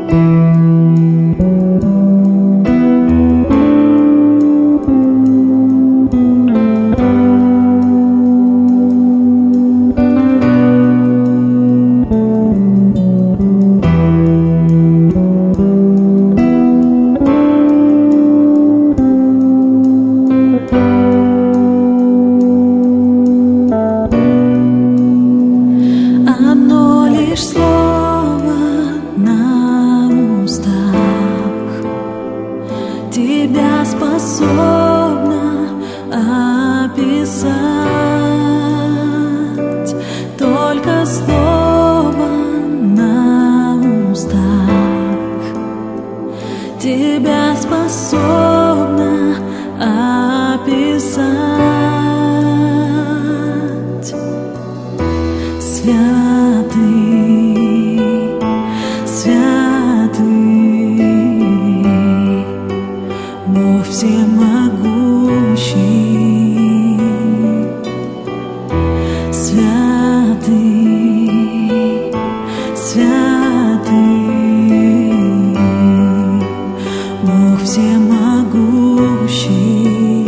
Тебя способна описать только слово на устах. Тебя способна описать святый, святый, Бог всемогущий, святый, святый, Бог всемогущий.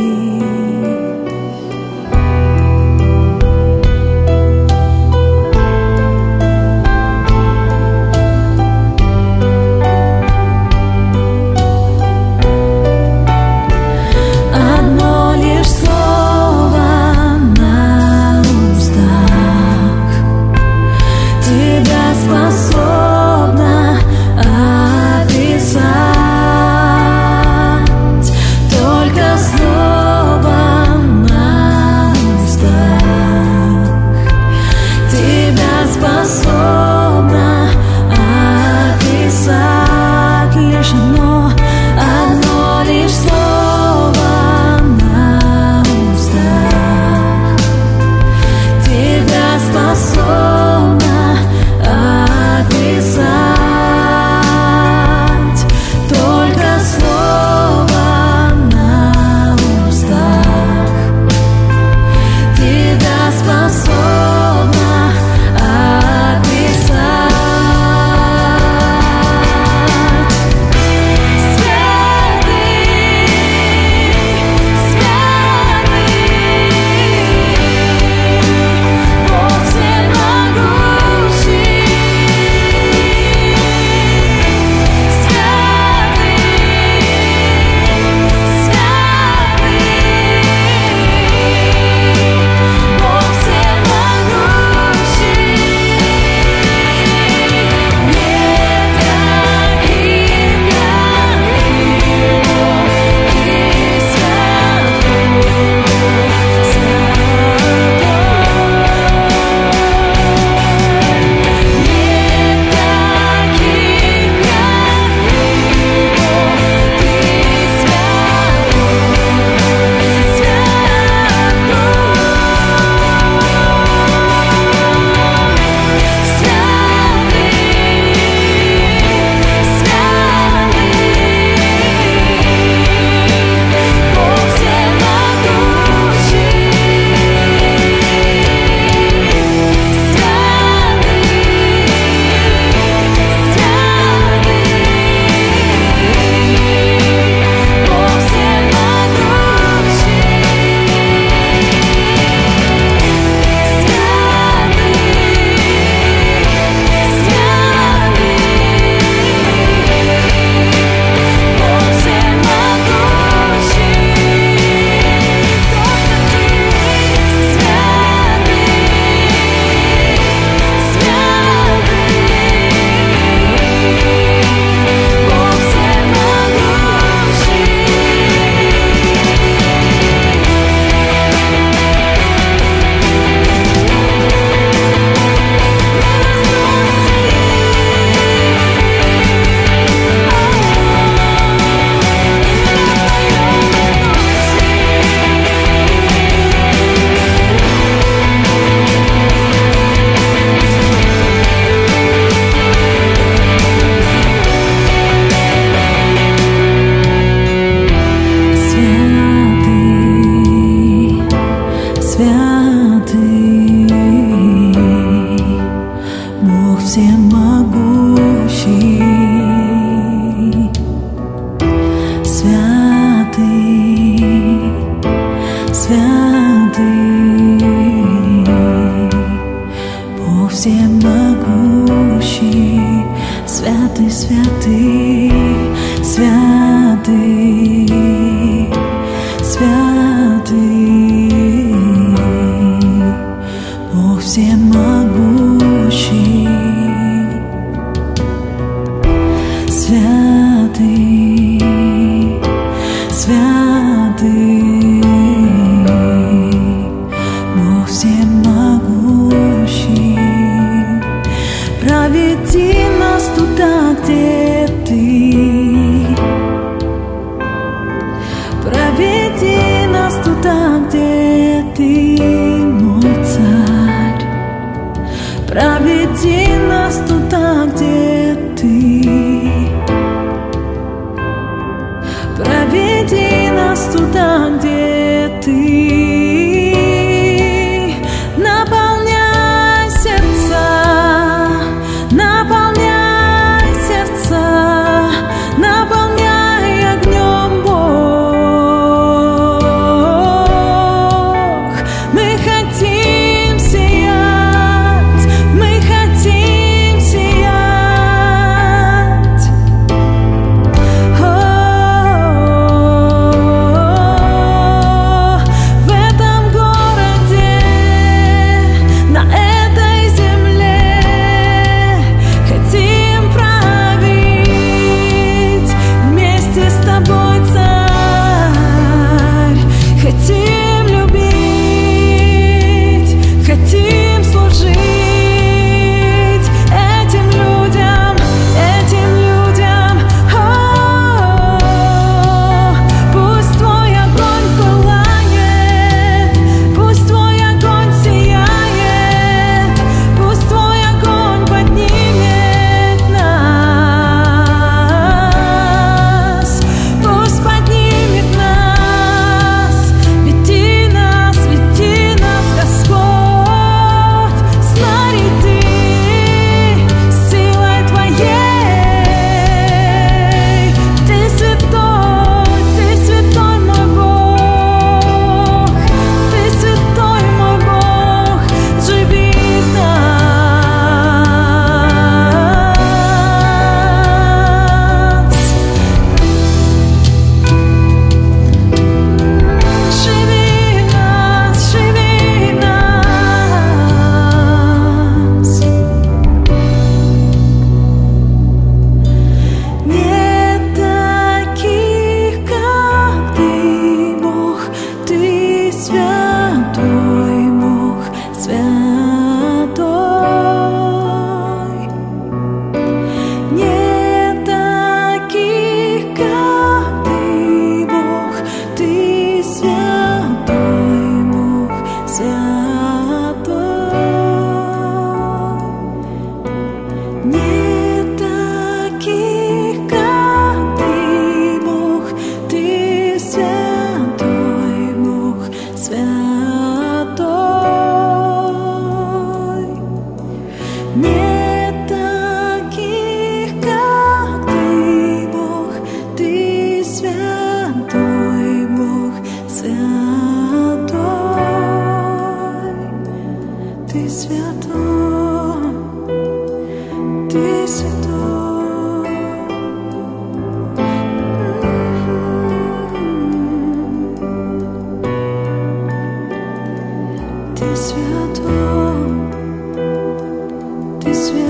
Святый, Бог всемогущий. Проведи нас туда, где Ты. Проведи нас туда, где Ты, мой Царь. Проведи нас туда, где Ты. Проведи нас туда, где Ты. Наполняй сердца, наполняй сердца, наполняй огнем, Бог. Мы хотим сиять, мы хотим сиять. В этом городе, на этой земле хотим править вместе с Тобой, Царь. Хотим любить, хотим служить этим людям, этим людям. Пусть Твой огонь пылает, пусть Твой огонь сияет, пусть Твой огонь поднимет нас, пусть поднимет нас. Веди нас, Господь, снаряди силой Твоей. Ты святой мой Бог, Ты святой мой Бог, живи в нас. Живи в нас, живи в нас. Нет таких, как Ты, Бог, Ты святой, Бог, святой. Нет таких, как Ты, Бог, Ты святой, Бог, святой. Нет таких, как Ты, Бог, Ты святой, Бог, святой. Нет таких, как Ты, Бог, Ты святой, Бог, святой. Ты святой, Ты святой. Ты святой, Ты святой.